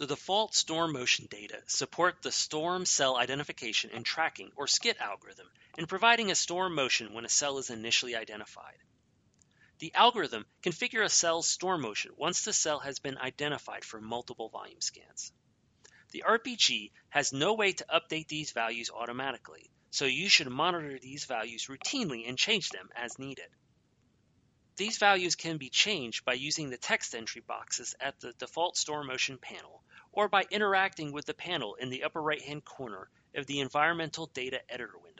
The default storm motion data support the storm cell identification and tracking, or SCIT algorithm, in providing a storm motion when a cell is initially identified. The algorithm can figure a cell's storm motion once the cell has been identified for multiple volume scans. The RPG has no way to update these values automatically, so you should monitor these values routinely and change them as needed. These values can be changed by using the text entry boxes at the default storm motion panel, or by interacting with the panel in the upper right-hand corner of the Environmental Data Editor window.